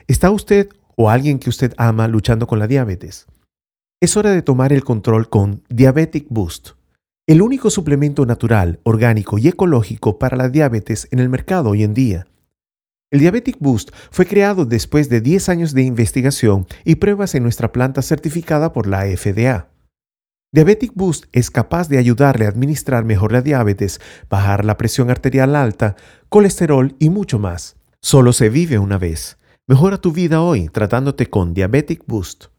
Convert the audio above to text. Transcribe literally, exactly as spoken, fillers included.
¿Está usted o alguien que usted ama luchando con la diabetes? Es hora de tomar el control con Diabetic Boost, el único suplemento natural, orgánico y ecológico para la diabetes en el mercado hoy en día. El Diabetic Boost fue creado después de diez años de investigación y pruebas en nuestra planta certificada por la F D A. Diabetic Boost es capaz de ayudarle a administrar mejor la diabetes, bajar la presión arterial alta, colesterol y mucho más. Solo se vive una vez. Mejora tu vida hoy tratándote con Diabetic Boost.